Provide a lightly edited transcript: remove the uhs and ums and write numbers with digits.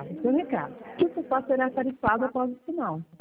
Seu recado. Que o CEPAL será tarifado após o final.